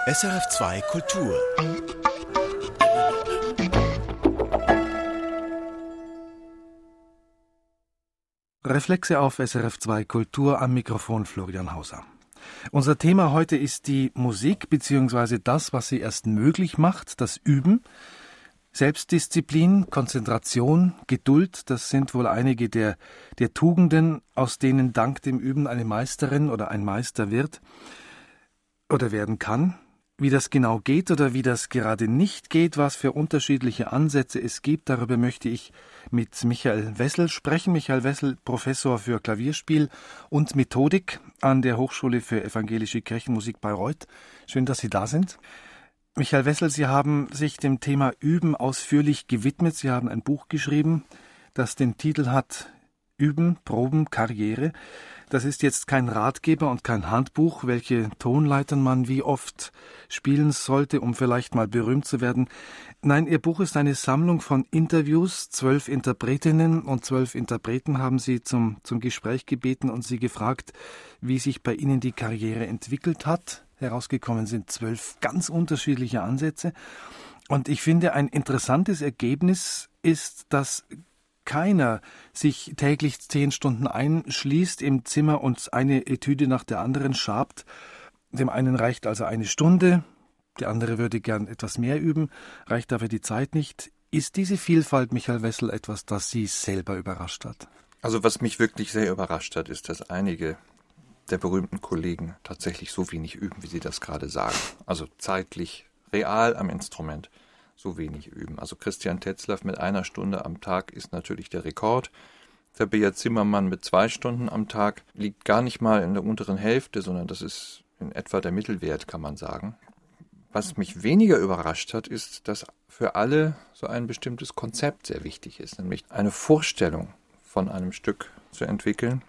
SRF2 Kultur. Reflexe auf SRF2 Kultur, am Mikrofon Florian Hauser. Unser Thema heute ist die Musik bzw. das, was sie erst möglich macht, das Üben. Selbstdisziplin, Konzentration, Geduld, das sind wohl einige der Tugenden, aus denen dank dem Üben eine Meisterin oder ein Meister wird oder werden kann. Wie das genau geht oder wie das gerade nicht geht, was für unterschiedliche Ansätze es gibt, darüber möchte ich mit Michael Wessel sprechen. Michael Wessel, Professor für Klavierspiel und Methodik an der Hochschule für Evangelische Kirchenmusik Bayreuth. Schön, dass Sie da sind. Michael Wessel, Sie haben sich dem Thema Üben ausführlich gewidmet. Sie haben ein Buch geschrieben, das den Titel hat Üben, Proben, Karriere. Das ist jetzt kein Ratgeber und kein Handbuch, welche Tonleitern man wie oft spielen sollte, um vielleicht mal berühmt zu werden. Nein, Ihr Buch ist eine Sammlung von Interviews. 12 Interpretinnen und 12 Interpreten haben Sie zum Gespräch gebeten und Sie gefragt, wie sich bei Ihnen die Karriere entwickelt hat. Herausgekommen sind 12 ganz unterschiedliche Ansätze. Und ich finde, ein interessantes Ergebnis ist, dass keiner sich täglich 10 Stunden einschließt im Zimmer und eine Etüde nach der anderen schabt. Dem einen reicht also eine Stunde, der andere würde gern etwas mehr üben, reicht aber die Zeit nicht. Ist diese Vielfalt, Michael Wessel, etwas, das Sie selber überrascht hat? Also was mich wirklich sehr überrascht hat, ist, dass einige der berühmten Kollegen tatsächlich so wenig üben, wie Sie das gerade sagen. Also zeitlich, real am Instrument. So wenig üben. Also Christian Tetzlaff mit 1 Stunde am Tag ist natürlich der Rekord. Der Beat Zimmermann mit 2 Stunden am Tag liegt gar nicht mal in der unteren Hälfte, sondern das ist in etwa der Mittelwert, kann man sagen. Was mich weniger überrascht hat, ist, dass für alle so ein bestimmtes Konzept sehr wichtig ist, nämlich eine Vorstellung von einem Stück zu entwickeln,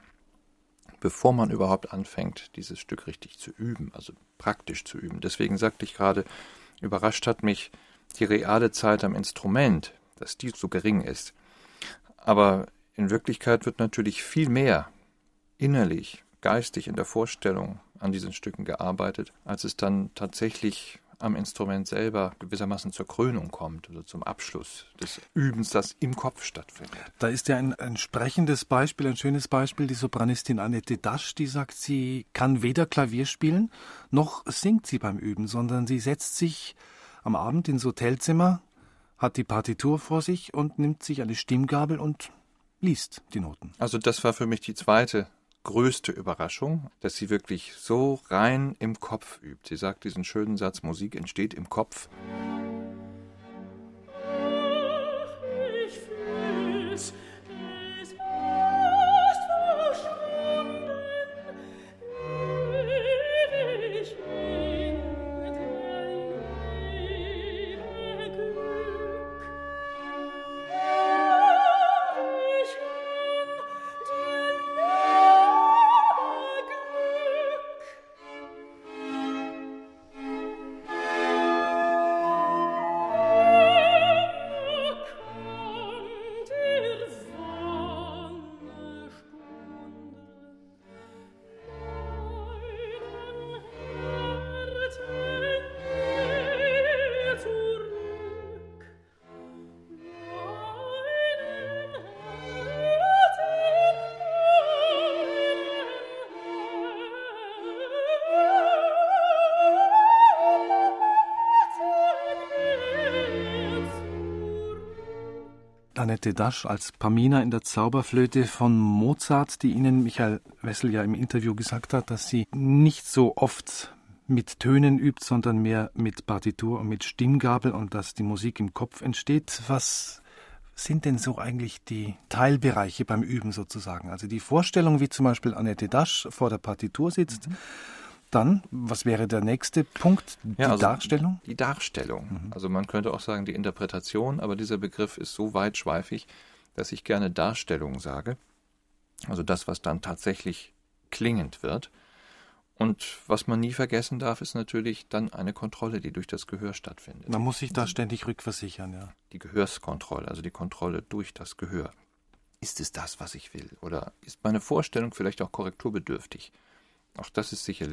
bevor man überhaupt anfängt, dieses Stück richtig zu üben, also praktisch zu üben. Deswegen sagte ich gerade, überrascht hat mich die reale Zeit am Instrument, dass die so gering ist. Aber in Wirklichkeit wird natürlich viel mehr innerlich, geistig in der Vorstellung an diesen Stücken gearbeitet, als es dann tatsächlich am Instrument selber gewissermaßen zur Krönung kommt, also zum Abschluss des Übens, das im Kopf stattfindet. Da ist ja ein sprechendes Beispiel, ein schönes Beispiel, die Sopranistin Annette Dasch, die sagt, sie kann weder Klavier spielen, noch singt sie beim Üben, sondern sie setzt sich am Abend ins Hotelzimmer, hat die Partitur vor sich und nimmt sich eine Stimmgabel und liest die Noten. Also das war für mich die zweite größte Überraschung, dass sie wirklich so rein im Kopf übt. Sie sagt diesen schönen Satz, Musik entsteht im Kopf. Annette Dasch als Pamina in der Zauberflöte von Mozart, die Ihnen Michael Wessel ja im Interview gesagt hat, dass sie nicht so oft mit Tönen übt, sondern mehr mit Partitur und mit Stimmgabel und dass die Musik im Kopf entsteht. Was sind denn so eigentlich die Teilbereiche beim Üben sozusagen? Also die Vorstellung, wie zum Beispiel Annette Dasch vor der Partitur sitzt. Dann, was wäre der nächste Punkt? Darstellung? Die Darstellung. Also man könnte auch sagen die Interpretation, aber dieser Begriff ist so weitschweifig, dass ich gerne Darstellung sage. Also das, was dann tatsächlich klingend wird. Und was man nie vergessen darf, ist natürlich dann eine Kontrolle, die durch das Gehör stattfindet. Man muss sich da ständig rückversichern, ja. Die Gehörskontrolle, also die Kontrolle durch das Gehör. Ist es das, was ich will? Oder ist meine Vorstellung vielleicht auch korrekturbedürftig? Auch das ist sicherlich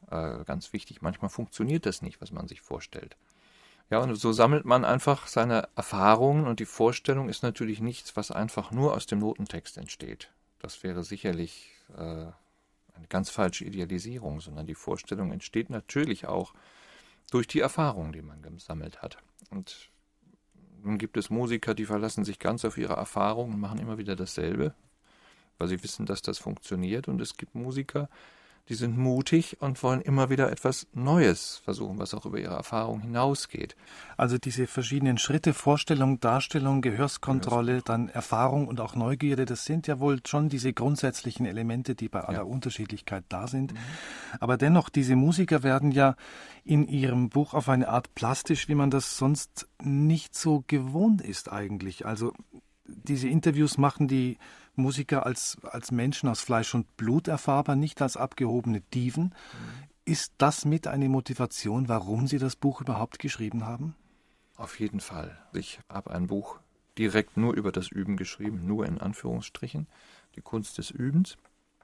ganz wichtig. Manchmal funktioniert das nicht, was man sich vorstellt. Ja, und so sammelt man einfach seine Erfahrungen und die Vorstellung ist natürlich nichts, was einfach nur aus dem Notentext entsteht. Das wäre sicherlich eine ganz falsche Idealisierung, sondern die Vorstellung entsteht natürlich auch durch die Erfahrungen, die man gesammelt hat. Und nun gibt es Musiker, die verlassen sich ganz auf ihre Erfahrungen und machen immer wieder dasselbe, weil sie wissen, dass das funktioniert. Und es gibt Musiker, die sind mutig und wollen immer wieder etwas Neues versuchen, was auch über ihre Erfahrung hinausgeht. Also diese verschiedenen Schritte, Vorstellung, Darstellung, Gehörskontrolle, dann Erfahrung und auch Neugierde, das sind ja wohl schon diese grundsätzlichen Elemente, die bei aller Unterschiedlichkeit da sind. Aber dennoch, diese Musiker werden ja in ihrem Buch auf eine Art plastisch, wie man das sonst nicht so gewohnt ist eigentlich. Also diese Interviews machen die Musiker als Menschen aus Fleisch und Blut erfahrbar, nicht als abgehobene Diven. Ist das mit eine Motivation, warum Sie das Buch überhaupt geschrieben haben? Auf jeden Fall. Ich habe ein Buch direkt nur über das Üben geschrieben, nur in Anführungsstrichen, die Kunst des Übens,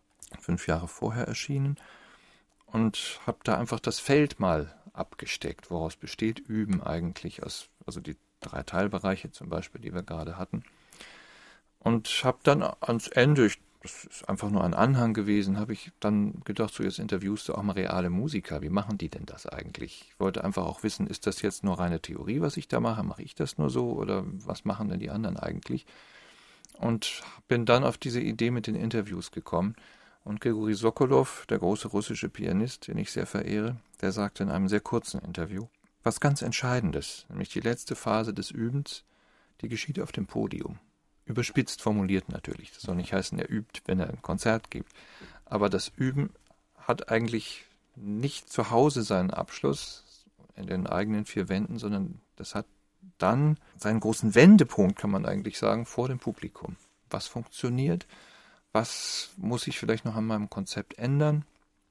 5 Jahre vorher erschienen, und habe da einfach das Feld mal abgesteckt, woraus besteht Üben eigentlich, also die 3 Teilbereiche zum Beispiel, die wir gerade hatten. Und habe dann ans Ende, das ist einfach nur ein Anhang gewesen, habe ich dann gedacht, so jetzt interviewst du auch mal reale Musiker. Wie machen die denn das eigentlich? Ich wollte einfach auch wissen, ist das jetzt nur reine Theorie, was ich da mache? Mache ich das nur so oder was machen denn die anderen eigentlich? Und bin dann auf diese Idee mit den Interviews gekommen. Und Grigori Sokolow, der große russische Pianist, den ich sehr verehre, der sagte in einem sehr kurzen Interview was ganz Entscheidendes, nämlich die letzte Phase des Übens, die geschieht auf dem Podium. Überspitzt formuliert natürlich. Das soll nicht heißen, er übt, wenn er ein Konzert gibt. Aber das Üben hat eigentlich nicht zu Hause seinen Abschluss in den eigenen 4 Wänden, sondern das hat dann seinen großen Wendepunkt, kann man eigentlich sagen, vor dem Publikum. Was funktioniert? Was muss ich vielleicht noch an meinem Konzept ändern?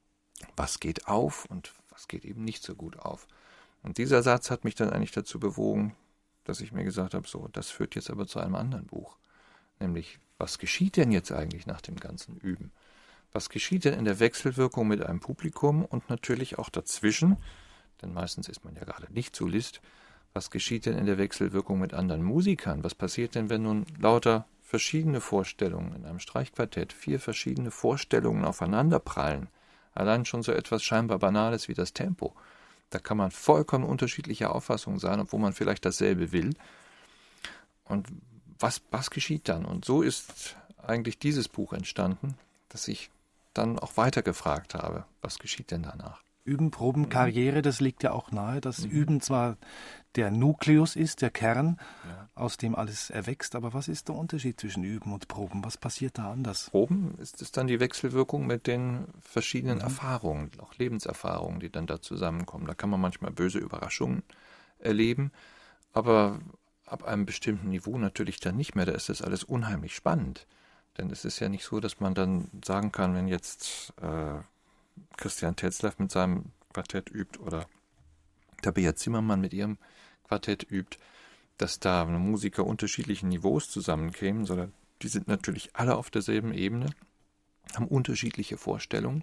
Was geht auf und was geht eben nicht so gut auf? Und dieser Satz hat mich dann eigentlich dazu bewogen, dass ich mir gesagt habe, so, das führt jetzt aber zu einem anderen Buch. Nämlich, was geschieht denn jetzt eigentlich nach dem ganzen Üben? Was geschieht denn in der Wechselwirkung mit einem Publikum und natürlich auch dazwischen, denn meistens ist man ja gerade nicht Solist, was geschieht denn in der Wechselwirkung mit anderen Musikern? Was passiert denn, wenn nun lauter verschiedene Vorstellungen in einem Streichquartett, 4 verschiedene Vorstellungen aufeinanderprallen? Allein schon so etwas scheinbar Banales wie das Tempo. Da kann man vollkommen unterschiedlicher Auffassung sein, obwohl man vielleicht dasselbe will. Und was geschieht dann? Und so ist eigentlich dieses Buch entstanden, dass ich dann auch weiter gefragt habe, was geschieht denn danach? Üben, Proben, Karriere, das liegt ja auch nahe, dass Üben zwar der Nukleus ist, der Kern, aus dem alles erwächst, aber was ist der Unterschied zwischen Üben und Proben? Was passiert da anders? Proben ist es dann die Wechselwirkung mit den verschiedenen Erfahrungen, auch Lebenserfahrungen, die dann da zusammenkommen. Da kann man manchmal böse Überraschungen erleben, aber ab einem bestimmten Niveau natürlich dann nicht mehr. Da ist das alles unheimlich spannend. Denn es ist ja nicht so, dass man dann sagen kann, wenn jetzt Christian Tetzlaff mit seinem Quartett übt oder Tabea Zimmermann mit ihrem Quartett übt, dass da Musiker unterschiedlichen Niveaus zusammenkämen, sondern die sind natürlich alle auf derselben Ebene, haben unterschiedliche Vorstellungen.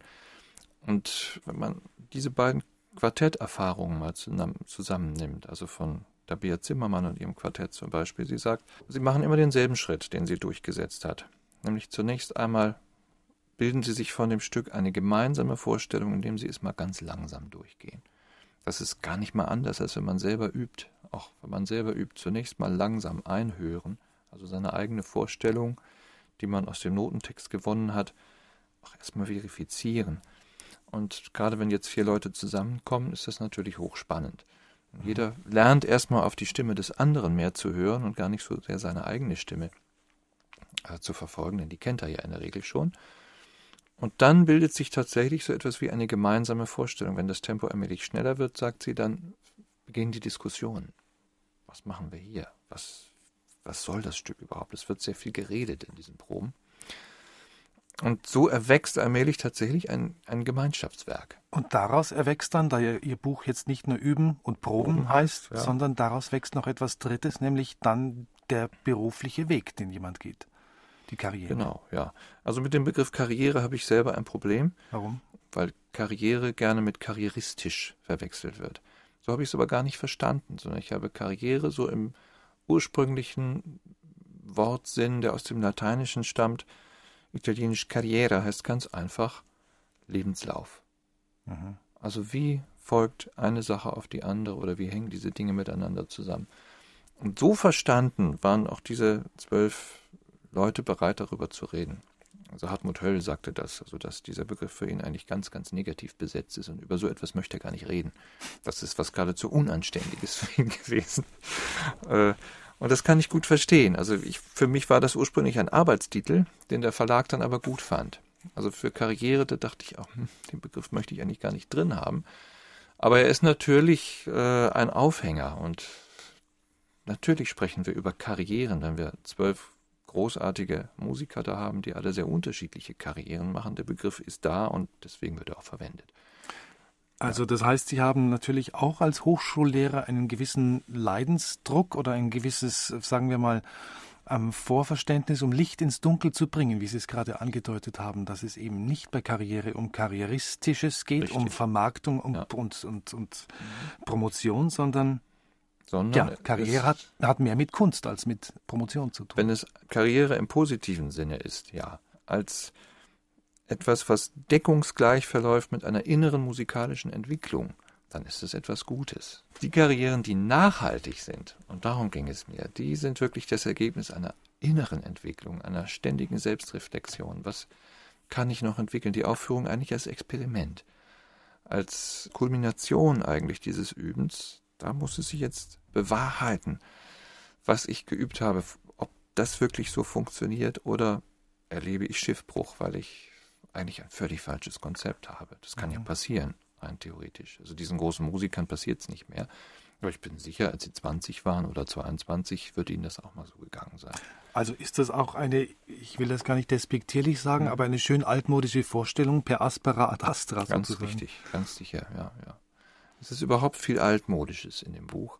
Und wenn man diese beiden Quartetterfahrungen mal zusammennimmt, also von Tabea Zimmermann und ihrem Quartett zum Beispiel, sie sagt, sie machen immer denselben Schritt, den sie durchgesetzt hat. Nämlich zunächst einmal bilden sie sich von dem Stück eine gemeinsame Vorstellung, indem sie es mal ganz langsam durchgehen. Das ist gar nicht mal anders, als wenn man selber übt. Auch wenn man selber übt, zunächst mal langsam einhören, also seine eigene Vorstellung, die man aus dem Notentext gewonnen hat, auch erstmal verifizieren. Und gerade wenn jetzt 4 Leute zusammenkommen, ist das natürlich hochspannend. Und jeder lernt erstmal auf die Stimme des anderen mehr zu hören und gar nicht so sehr seine eigene Stimme zu verfolgen, denn die kennt er ja in der Regel schon. Und dann bildet sich tatsächlich so etwas wie eine gemeinsame Vorstellung. Wenn das Tempo allmählich schneller wird, sagt sie, dann beginnen die Diskussionen. Was machen wir hier? Was soll das Stück überhaupt? Es wird sehr viel geredet in diesen Proben. Und so erwächst allmählich tatsächlich ein Gemeinschaftswerk. Und daraus erwächst dann, da Ihr Buch jetzt nicht nur Üben und Proben heißt, sondern daraus wächst noch etwas Drittes, nämlich dann der berufliche Weg, den jemand geht. Die Karriere. Genau, ja. Also mit dem Begriff Karriere habe ich selber ein Problem. Warum? weil Karriere gerne mit karrieristisch verwechselt wird. So habe ich es aber gar nicht verstanden, sondern ich habe Karriere so im ursprünglichen Wortsinn, der aus dem Lateinischen stammt. Italienisch Carriera heißt ganz einfach Lebenslauf. Also wie folgt eine Sache auf die andere oder wie hängen diese Dinge miteinander zusammen? Und so verstanden waren auch diese 12 Leute bereit, darüber zu reden. Also Hartmut Höll sagte das, also dass dieser Begriff für ihn eigentlich ganz, ganz negativ besetzt ist und über so etwas möchte er gar nicht reden. Das ist was geradezu Unanständiges für ihn gewesen. Und das kann ich gut verstehen. Also für mich war das ursprünglich ein Arbeitstitel, den der Verlag dann aber gut fand. Also für Karriere, da dachte ich auch, den Begriff möchte ich eigentlich gar nicht drin haben. Aber er ist natürlich ein Aufhänger und natürlich sprechen wir über Karrieren, wenn wir 12 großartige Musiker da haben, die alle sehr unterschiedliche Karrieren machen. Der Begriff ist da und deswegen wird er auch verwendet. Also das heißt, Sie haben natürlich auch als Hochschullehrer einen gewissen Leidensdruck oder ein gewisses, sagen wir mal, Vorverständnis, um Licht ins Dunkel zu bringen, wie Sie es gerade angedeutet haben, dass es eben nicht bei Karriere um Karrieristisches geht, richtig, um Vermarktung und Promotion, sondern Karriere hat mehr mit Kunst als mit Promotion zu tun. Wenn es Karriere im positiven Sinne ist, ja, als etwas, was deckungsgleich verläuft mit einer inneren musikalischen Entwicklung, dann ist es etwas Gutes. Die Karrieren, die nachhaltig sind, und darum ging es mir, die sind wirklich das Ergebnis einer inneren Entwicklung, einer ständigen Selbstreflexion. Was kann ich noch entwickeln? Die Aufführung eigentlich als Experiment, als Kulmination eigentlich dieses Übens. Da muss es sich jetzt bewahrheiten, was ich geübt habe, ob das wirklich so funktioniert oder erlebe ich Schiffbruch, weil ich eigentlich ein völlig falsches Konzept habe. Das kann ja passieren, rein theoretisch. Also diesen großen Musikern passiert es nicht mehr. Aber ich bin sicher, als sie 20 waren oder 22, wird ihnen das auch mal so gegangen sein. Also ist das auch eine, ich will das gar nicht despektierlich sagen, aber eine schön altmodische Vorstellung, per aspera ad astra sozusagen. Ganz richtig, ganz sicher, ja. Es ist überhaupt viel Altmodisches in dem Buch.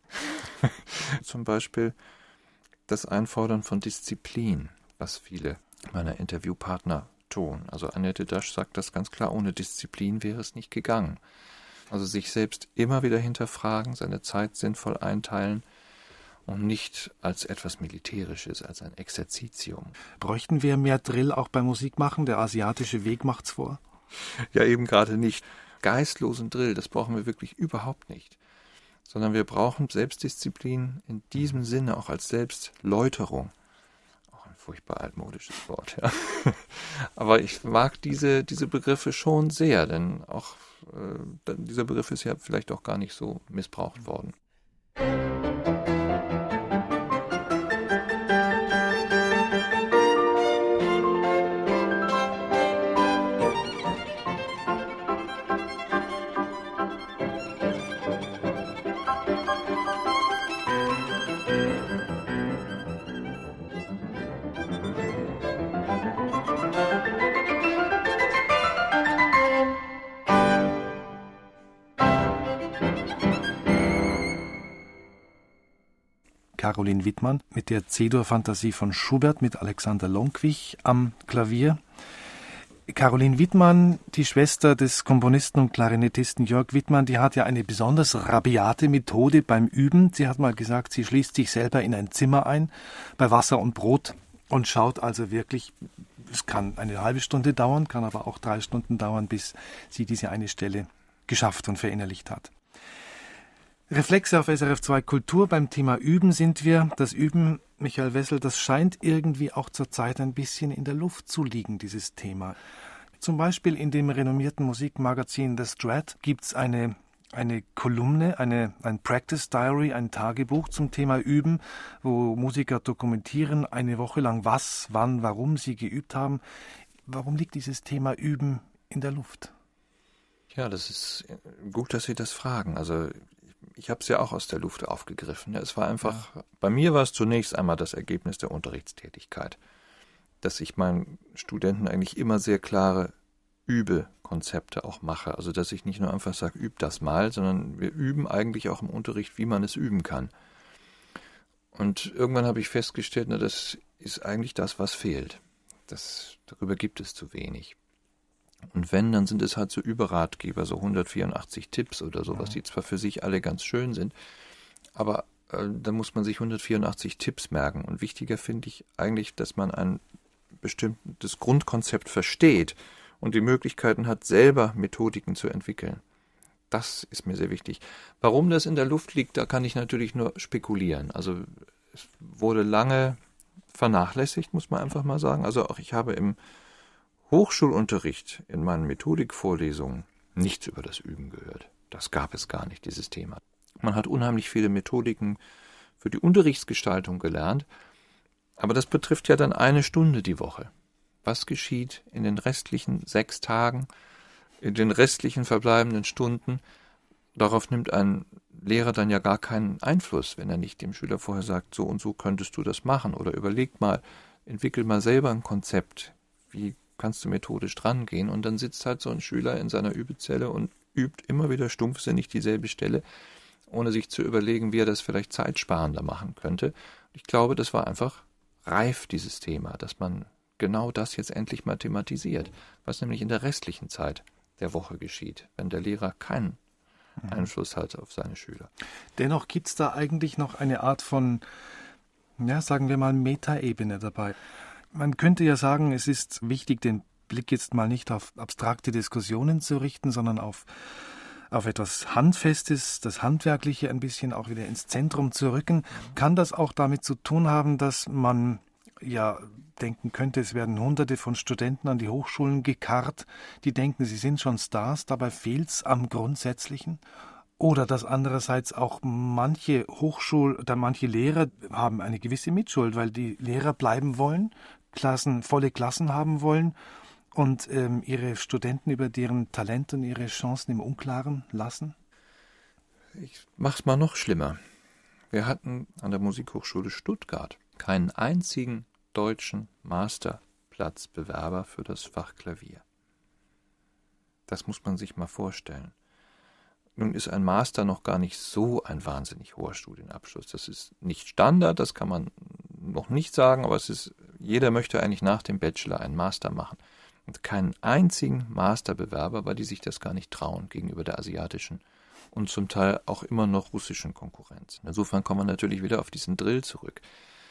Zum Beispiel das Einfordern von Disziplin, was viele meiner Interviewpartner tun. Also Annette Dasch sagt das ganz klar, ohne Disziplin wäre es nicht gegangen. Also sich selbst immer wieder hinterfragen, seine Zeit sinnvoll einteilen und nicht als etwas Militärisches, als ein Exerzitium. Bräuchten wir mehr Drill auch beim Musikmachen? Der asiatische Weg macht's vor. Ja, eben gerade nicht. Geistlosen Drill, das brauchen wir wirklich überhaupt nicht. Sondern wir brauchen Selbstdisziplin in diesem Sinne auch als Selbstläuterung. Auch ein furchtbar altmodisches Wort, ja. Aber ich mag diese Begriffe schon sehr, denn auch dieser Begriff ist ja vielleicht auch gar nicht so missbraucht worden. Caroline Wittmann mit der C-Dur-Fantasie von Schubert mit Alexander Lonkwich am Klavier. Caroline Wittmann, die Schwester des Komponisten und Klarinettisten Jörg Wittmann, die hat ja eine besonders rabiate Methode beim Üben. Sie hat mal gesagt, sie schließt sich selber in ein Zimmer ein, bei Wasser und Brot und schaut also wirklich, es kann eine halbe Stunde dauern, kann aber auch 3 Stunden dauern, bis sie diese eine Stelle geschafft und verinnerlicht hat. Reflexe auf SRF 2 Kultur. Beim Thema Üben sind wir. Das Üben, Michael Wessel, das scheint irgendwie auch zurzeit ein bisschen in der Luft zu liegen, dieses Thema. Zum Beispiel in dem renommierten Musikmagazin The Strat gibt es eine Kolumne, ein Practice Diary, ein Tagebuch zum Thema Üben, wo Musiker dokumentieren, eine Woche lang was, wann, warum sie geübt haben. Warum liegt dieses Thema Üben in der Luft? Ja, das ist gut, dass Sie das fragen. Also ich habe es ja auch aus der Luft aufgegriffen. Es war einfach, bei mir war es zunächst einmal das Ergebnis der Unterrichtstätigkeit, dass ich meinen Studenten eigentlich immer sehr klare Übekonzepte auch mache. Also dass ich nicht nur einfach sage, üb das mal, sondern wir üben eigentlich auch im Unterricht, wie man es üben kann. Und irgendwann habe ich festgestellt, das ist eigentlich das, was fehlt. Darüber gibt es zu wenig. Und wenn, dann sind es halt so Überratgeber, so 184 Tipps oder sowas, die zwar für sich alle ganz schön sind, aber da muss man sich 184 Tipps merken. Und wichtiger finde ich eigentlich, dass man ein bestimmtes Grundkonzept versteht und die Möglichkeiten hat, selber Methodiken zu entwickeln. Das ist mir sehr wichtig. Warum das in der Luft liegt, da kann ich natürlich nur spekulieren. Also es wurde lange vernachlässigt, muss man einfach mal sagen. Also auch ich habe im Hochschulunterricht in meinen Methodikvorlesungen nichts über das Üben gehört. Das gab es gar nicht, dieses Thema. Man hat unheimlich viele Methodiken für die Unterrichtsgestaltung gelernt, aber das betrifft ja dann 1 Stunde die Woche. Was geschieht in den restlichen 6 Tagen, in den restlichen verbleibenden Stunden? Darauf nimmt ein Lehrer dann ja gar keinen Einfluss, wenn er nicht dem Schüler vorher sagt, so und so könntest du das machen oder überleg mal, entwickel mal selber ein Konzept, wie kannst du methodisch drangehen, und dann sitzt halt so ein Schüler in seiner Übezelle und übt immer wieder stumpfsinnig dieselbe Stelle, ohne sich zu überlegen, wie er das vielleicht zeitsparender machen könnte. Ich glaube, das war einfach reif, dieses Thema, dass man genau das jetzt endlich mal thematisiert, was nämlich in der restlichen Zeit der Woche geschieht, wenn der Lehrer keinen Einfluss hat auf seine Schüler. Dennoch gibt es da eigentlich noch eine Art von, ja, sagen wir mal, Metaebene dabei. Man könnte ja sagen, es ist wichtig, den Blick jetzt mal nicht auf abstrakte Diskussionen zu richten, sondern auf etwas Handfestes, das Handwerkliche ein bisschen auch wieder ins Zentrum zu rücken. Kann das auch damit zu tun haben, dass man ja denken könnte, es werden Hunderte von Studenten an die Hochschulen gekarrt, die denken, sie sind schon Stars, dabei fehlt es am Grundsätzlichen? Oder dass andererseits auch manche manche Lehrer haben eine gewisse Mitschuld, weil die Lehrer bleiben wollen, volle Klassen haben wollen und ihre Studenten über deren Talent und ihre Chancen im Unklaren lassen? Ich mach's mal noch schlimmer. Wir hatten an der Musikhochschule Stuttgart keinen einzigen deutschen Masterplatzbewerber für das Fach Klavier. Das muss man sich mal vorstellen. Nun ist ein Master noch gar nicht so ein wahnsinnig hoher Studienabschluss. Das ist nicht Standard, das kann man noch nicht sagen, aber jeder möchte eigentlich nach dem Bachelor einen Master machen. Und keinen einzigen Masterbewerber, weil die sich das gar nicht trauen gegenüber der asiatischen und zum Teil auch immer noch russischen Konkurrenz. Insofern kommen wir natürlich wieder auf diesen Drill zurück.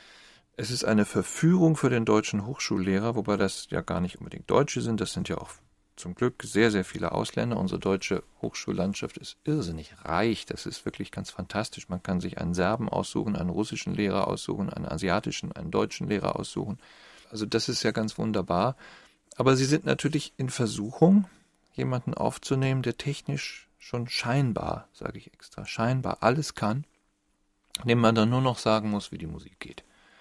Es ist eine Verführung für den deutschen Hochschullehrer, wobei das ja gar nicht unbedingt Deutsche sind, das sind ja auch zum Glück sehr, sehr viele Ausländer. Unsere deutsche Hochschullandschaft ist irrsinnig reich, das ist wirklich ganz fantastisch. Man kann sich einen Serben aussuchen, einen russischen Lehrer aussuchen, einen asiatischen, einen deutschen Lehrer aussuchen. Also das ist ja ganz wunderbar. Aber sie sind natürlich in Versuchung, jemanden aufzunehmen, der technisch schon scheinbar, sage ich extra, scheinbar alles kann, dem man dann nur noch sagen muss, wie die Musik geht.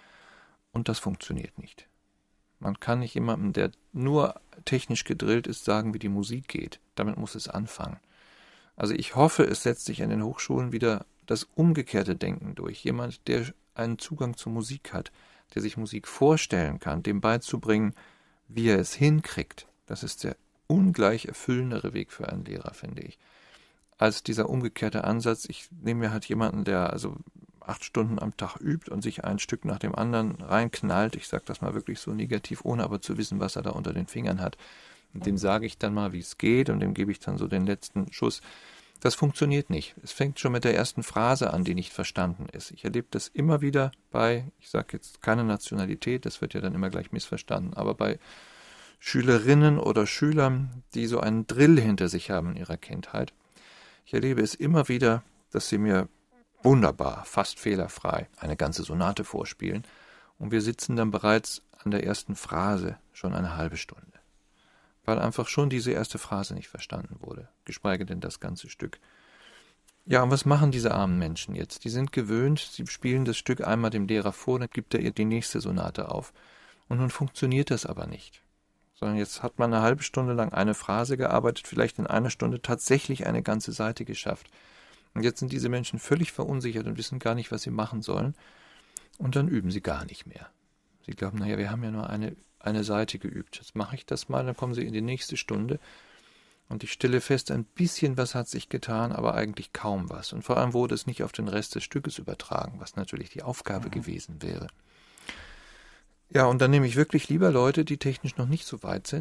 Und das funktioniert nicht. Man kann nicht jemandem, der nur technisch gedrillt ist, sagen, wie die Musik geht. Damit muss es anfangen. Also ich hoffe, es setzt sich an den Hochschulen wieder das umgekehrte Denken durch. Jemand, der einen Zugang zur Musik hat, der sich Musik vorstellen kann, dem beizubringen, wie er es hinkriegt. Das ist der ungleich erfüllendere Weg für einen Lehrer, finde ich, als dieser umgekehrte Ansatz. Ich nehme mir halt jemanden, der also 8 Stunden am Tag übt und sich ein Stück nach dem anderen reinknallt. Ich sage das mal wirklich so negativ, ohne aber zu wissen, was er da unter den Fingern hat. Und dem sage ich dann mal, wie es geht, und dem gebe ich dann so den letzten Schuss. Das funktioniert nicht. Es fängt schon mit der ersten Phrase an, die nicht verstanden ist. Ich erlebe das immer wieder ich sage jetzt keine Nationalität, das wird ja dann immer gleich missverstanden, aber bei Schülerinnen oder Schülern, die so einen Drill hinter sich haben in ihrer Kindheit. Ich erlebe es immer wieder, dass sie mir wunderbar, fast fehlerfrei eine ganze Sonate vorspielen, und wir sitzen dann bereits an der ersten Phrase schon eine halbe Stunde, weil einfach schon diese erste Phrase nicht verstanden wurde, geschweige denn das ganze Stück. Ja, und was machen diese armen Menschen jetzt? Die sind gewöhnt, sie spielen das Stück einmal dem Lehrer vor, dann gibt er ihr die nächste Sonate auf. Und nun funktioniert das aber nicht. Sondern jetzt hat man eine halbe Stunde lang eine Phrase gearbeitet, vielleicht in einer Stunde tatsächlich eine ganze Seite geschafft. Und jetzt sind diese Menschen völlig verunsichert und wissen gar nicht, was sie machen sollen. Und dann üben sie gar nicht mehr. Sie glauben, naja, wir haben ja nur eine Seite geübt. Jetzt mache ich das mal, dann kommen sie in die nächste Stunde. Und ich stelle fest, ein bisschen was hat sich getan, aber eigentlich kaum was. Und vor allem wurde es nicht auf den Rest des Stückes übertragen, was natürlich die Aufgabe gewesen wäre. Ja, und dann nehme ich wirklich lieber Leute, die technisch noch nicht so weit sind,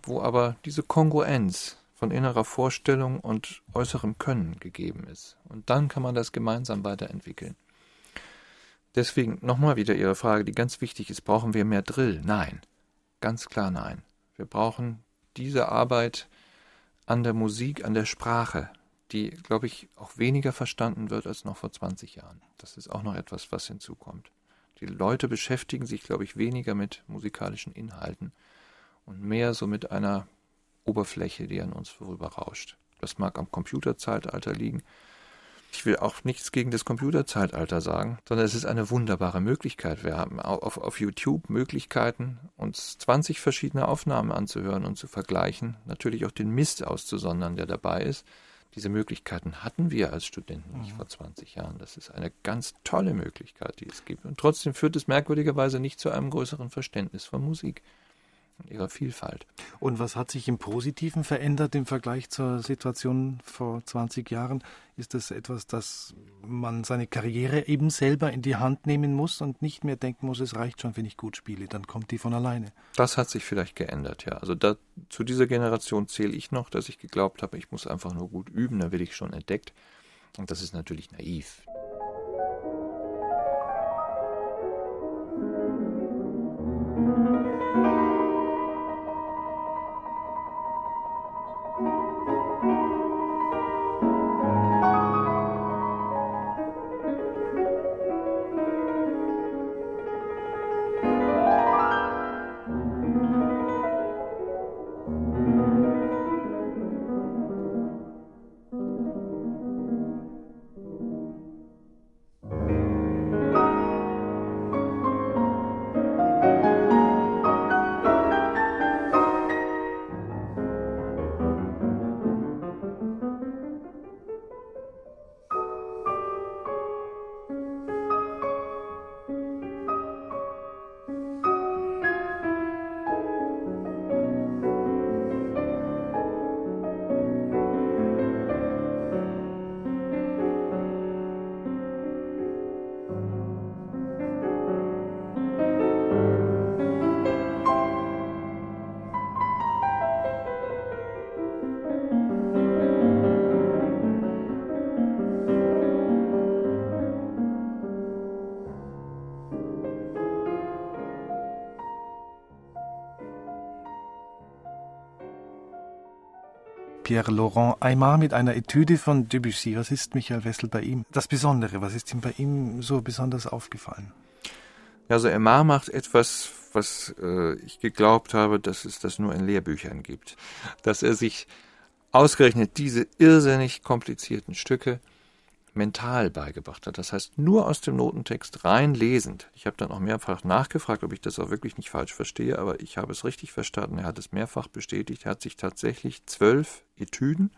wo aber diese Kongruenz von innerer Vorstellung und äußerem Können gegeben ist. Und dann kann man das gemeinsam weiterentwickeln. Deswegen nochmal wieder Ihre Frage, die ganz wichtig ist, brauchen wir mehr Drill? Nein, ganz klar nein. Wir brauchen diese Arbeit an der Musik, an der Sprache, die, glaube ich, auch weniger verstanden wird als noch vor 20 Jahren. Das ist auch noch etwas, was hinzukommt. Die Leute beschäftigen sich, glaube ich, weniger mit musikalischen Inhalten und mehr so mit einer Oberfläche, die an uns vorüberrauscht. Das mag am Computerzeitalter liegen. Ich will auch nichts gegen das Computerzeitalter sagen, sondern es ist eine wunderbare Möglichkeit. Wir haben auf YouTube Möglichkeiten, uns 20 verschiedene Aufnahmen anzuhören und zu vergleichen, natürlich auch den Mist auszusondern, der dabei ist. Diese Möglichkeiten hatten wir als Studenten nicht vor 20 Jahren. Das ist eine ganz tolle Möglichkeit, die es gibt. Und trotzdem führt es merkwürdigerweise nicht zu einem größeren Verständnis von Musik und ihrer Vielfalt. Und was hat sich im Positiven verändert im Vergleich zur Situation vor 20 Jahren? Ist das etwas, dass man seine Karriere eben selber in die Hand nehmen muss und nicht mehr denken muss, es reicht schon, wenn ich gut spiele, dann kommt die von alleine? Das hat sich vielleicht geändert, ja. Also zu dieser Generation zähle ich noch, dass ich geglaubt habe, ich muss einfach nur gut üben, dann werde ich schon entdeckt. Und das ist natürlich naiv. Pierre-Laurent Aimard mit einer Etüde von Debussy. Was ist, Michael Wessel, bei ihm das Besondere? Was ist ihm bei ihm so besonders aufgefallen? Also Aimard macht etwas, was ich geglaubt habe, dass es das nur in Lehrbüchern gibt. Dass er sich ausgerechnet diese irrsinnig komplizierten Stücke mental beigebracht hat. Das heißt, nur aus dem Notentext rein lesend. Ich habe dann auch mehrfach nachgefragt, ob ich das auch wirklich nicht falsch verstehe, aber ich habe es richtig verstanden. Er hat es mehrfach bestätigt. Er hat sich tatsächlich 12 Etüden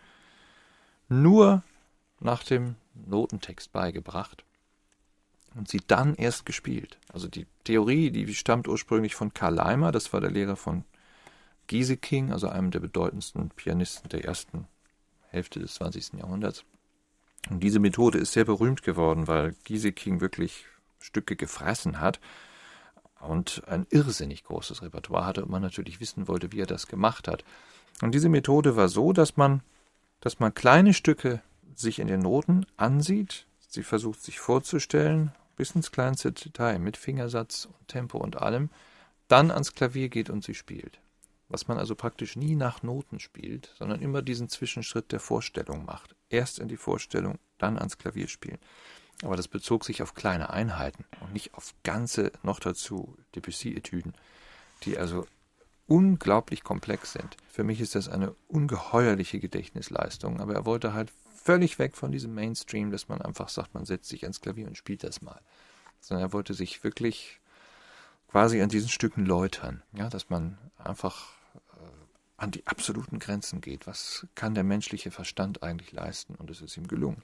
nur nach dem Notentext beigebracht und sie dann erst gespielt. Also die Theorie, die stammt ursprünglich von Carl Leimer, das war der Lehrer von Gieseking, also einem der bedeutendsten Pianisten der ersten Hälfte des 20. Jahrhunderts. Und diese Methode ist sehr berühmt geworden, weil Gieseking wirklich Stücke gefressen hat und ein irrsinnig großes Repertoire hatte und man natürlich wissen wollte, wie er das gemacht hat. Und diese Methode war so, dass man kleine Stücke sich in den Noten ansieht, sie versucht sich vorzustellen, bis ins kleinste Detail, mit Fingersatz und Tempo und allem, dann ans Klavier geht und sie spielt. Was man also praktisch nie nach Noten spielt, sondern immer diesen Zwischenschritt der Vorstellung macht. Erst in die Vorstellung, dann ans Klavier spielen. Aber das bezog sich auf kleine Einheiten und nicht auf ganze, noch dazu Debussy-Etüden, die also unglaublich komplex sind. Für mich ist das eine ungeheuerliche Gedächtnisleistung, aber er wollte halt völlig weg von diesem Mainstream, dass man einfach sagt, man setzt sich ans Klavier und spielt das mal. Sondern er wollte sich wirklich quasi an diesen Stücken läutern, ja, dass man einfach an die absoluten Grenzen geht. Was kann der menschliche Verstand eigentlich leisten? Und es ist ihm gelungen.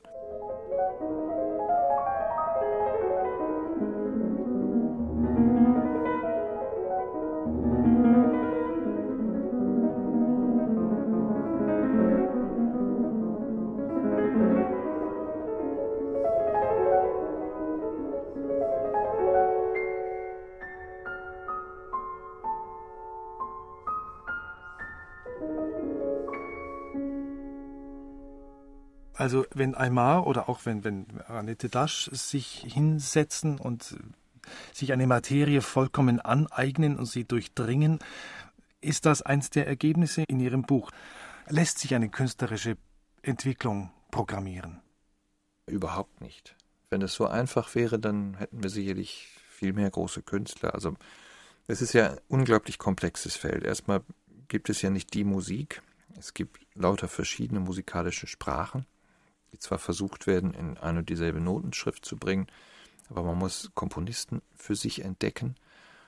Also wenn Aimar oder auch wenn Annette Dasch sich hinsetzen und sich eine Materie vollkommen aneignen und sie durchdringen, ist das eins der Ergebnisse in Ihrem Buch. Lässt sich eine künstlerische Entwicklung programmieren? Überhaupt nicht. Wenn es so einfach wäre, dann hätten wir sicherlich viel mehr große Künstler. Also es ist ja ein unglaublich komplexes Feld. Erstmal gibt es ja nicht die Musik. Es gibt lauter verschiedene musikalische Sprachen, die zwar versucht werden, in eine und dieselbe Notenschrift zu bringen, aber man muss Komponisten für sich entdecken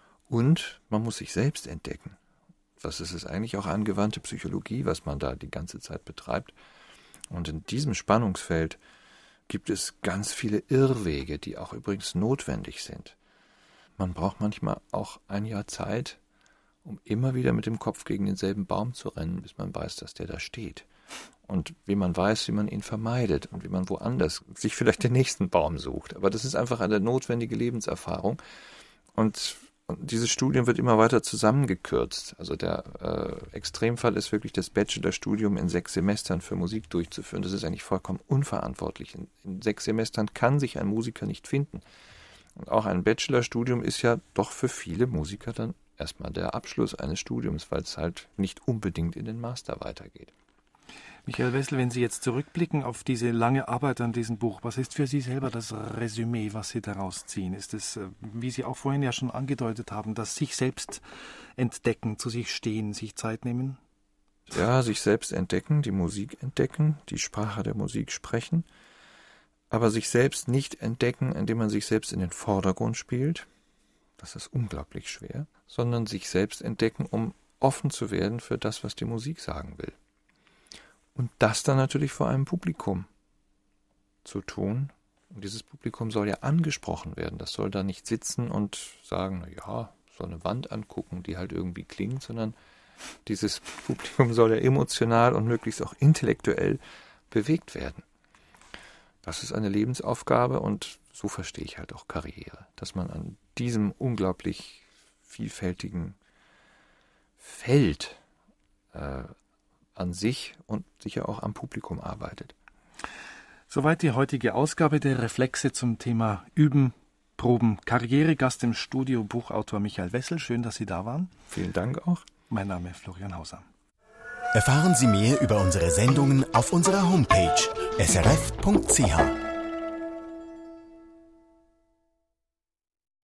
und man muss sich selbst entdecken. Das ist es eigentlich auch angewandte Psychologie, was man da die ganze Zeit betreibt. Und in diesem Spannungsfeld gibt es ganz viele Irrwege, die auch übrigens notwendig sind. Man braucht manchmal auch ein Jahr Zeit, um immer wieder mit dem Kopf gegen denselben Baum zu rennen, bis man weiß, dass der da steht. Und wie man weiß, wie man ihn vermeidet und wie man woanders sich vielleicht den nächsten Baum sucht. Aber das ist einfach eine notwendige Lebenserfahrung. Und dieses Studium wird immer weiter zusammengekürzt. Also der Extremfall ist wirklich, das Bachelorstudium in 6 Semestern für Musik durchzuführen. Das ist eigentlich vollkommen unverantwortlich. In 6 Semestern kann sich ein Musiker nicht finden. Und auch ein Bachelorstudium ist ja doch für viele Musiker dann erstmal der Abschluss eines Studiums, weil es halt nicht unbedingt in den Master weitergeht. Michael Wessel, wenn Sie jetzt zurückblicken auf diese lange Arbeit an diesem Buch, was ist für Sie selber das Resümee, was Sie daraus ziehen? Ist es, wie Sie auch vorhin ja schon angedeutet haben, das sich selbst entdecken, zu sich stehen, sich Zeit nehmen? Ja, sich selbst entdecken, die Musik entdecken, die Sprache der Musik sprechen, aber sich selbst nicht entdecken, indem man sich selbst in den Vordergrund spielt, das ist unglaublich schwer, sondern sich selbst entdecken, um offen zu werden für das, was die Musik sagen will. Und das dann natürlich vor einem Publikum zu tun. Und dieses Publikum soll ja angesprochen werden. Das soll da nicht sitzen und sagen, na ja, so eine Wand angucken, die halt irgendwie klingt, sondern dieses Publikum soll ja emotional und möglichst auch intellektuell bewegt werden. Das ist eine Lebensaufgabe und so verstehe ich halt auch Karriere. Dass man an diesem unglaublich vielfältigen Feld an sich und sicher auch am Publikum arbeitet. Soweit die heutige Ausgabe der Reflexe zum Thema Üben, Proben, Karrieregast im Studio, Buchautor Michael Wessel. Schön, dass Sie da waren. Vielen Dank auch. Mein Name ist Florian Hauser. Erfahren Sie mehr über unsere Sendungen auf unserer Homepage srf.ch.